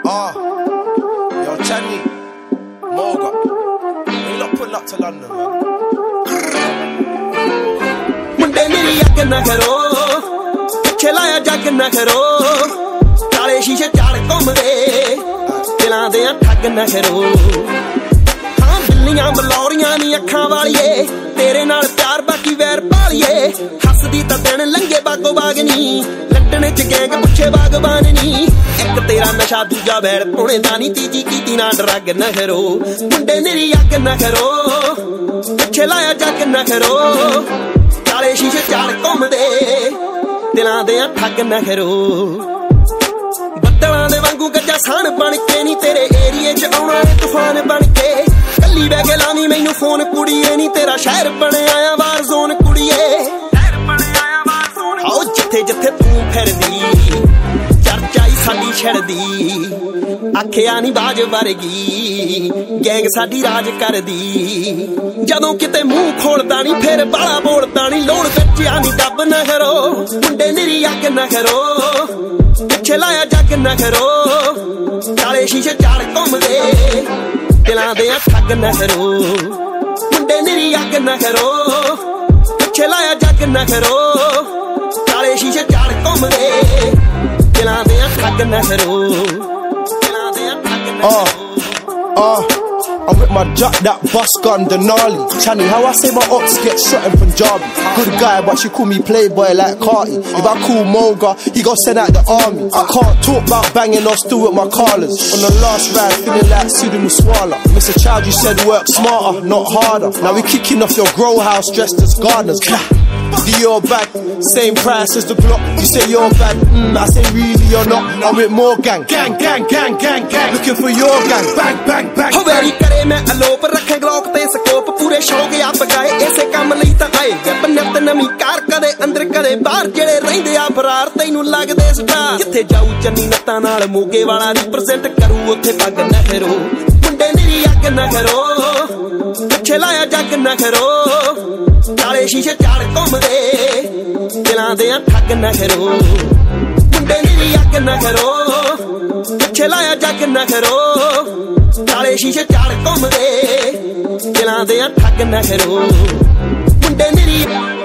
Yo, Channy, Moga, we not pulling up to London, man. मुंडे मेरी अग ना करो, पिछे लाया जग ना करो, काले शीशे चाड़ घूमदे, दिलां दे ठग ना करो। हाँ बिल्लियां बलौरियां नी अखां वालिए, तेरे नाल प्यार बाकी वैर पालिए, हसदी तां दिन लंघे बागो बागनी, लंडन च गैंग पुछे बागबान नी, एक तेरा नशा दूजा बैर पुणे दा नी, तीजी कीती ना ड्रग ना करो। मुंडे मेरी अग ना करो, पिछे लाया जग ना करो, काले शीशे चाड़ घूमदे, दिलां दे ठग ना करो। बद्दलां दे वांगू गज्जा साण बन के नी, तेरे एरिए च आउणा तूफान बन के, कल्ली बह के लावी मैनू फोन कुड़िए नी, तेरा शहर बने आया वार जोन कुड़िए, आओ जिथे जिथे तू फिरदी, चर्चाई साडी छड़दी, आखिया नी बाज वर्गी, गैंग साडी राज करदी, जदों किते मूंह खोलदा नी फिर बाला बोलदा नी, लोड़ बच्चिया नी डब ना करो। मुंडे मेरी अग ना करो, पिछे लाया जग ना करो, काले शीशे चाड़ घूमदे, दिलां दे ठग ना करो। मुंडे मेरी अग ना करो, पिछे लाया जग ना करो, काले शीशे चाड़ घूमदे, दिलां दे ठग ना करो, दिलां दे ठग ना करो। I'm with my jack, that bus gun, Denali. Channy, how I say my ops get shot in Punjabi. Good guy, but she call me playboy like Carti. If I call Moga, he gon' send out the army. I can't talk about banging or still with my callers. On the last ride, feeling like Sudi Muswala. Mr. Child, you said work smarter, not harder. Now we kicking off your grow house dressed as gardeners. Dior bag, same price as the block. You say you're bad, I say really or not. I'm with more gang, gang, gang, gang, gang, gang. Looking for your gang, bang, bang, bang. हो वेरी करे मैं अलोप रखे Glock ते scope, पूरे शौक आप गाए ऐसे काम लई तां आए, जब नित नवीं कार कदे अंदर कदे बाहर, जेड़े रहिंदे आ फरार तैनूं लगदे स्टार, जिथे जाऊ चन्नी नत्तां नाल मोगे वाला रिप्रेजेंट करू, उत्थे पग ना करो। मुंडे मेरी अग ना करो, पिछे लाया जग ना करो, काले शीशे चाड़ घूमदे, दिलां दे ठग ना करो। मुंडे मेरी अग ना करो, पिछे लाया जग ना करो, काले शीशे चाड़ घूमदे, दिलां दे ठग ना करो। मुंडे मेरी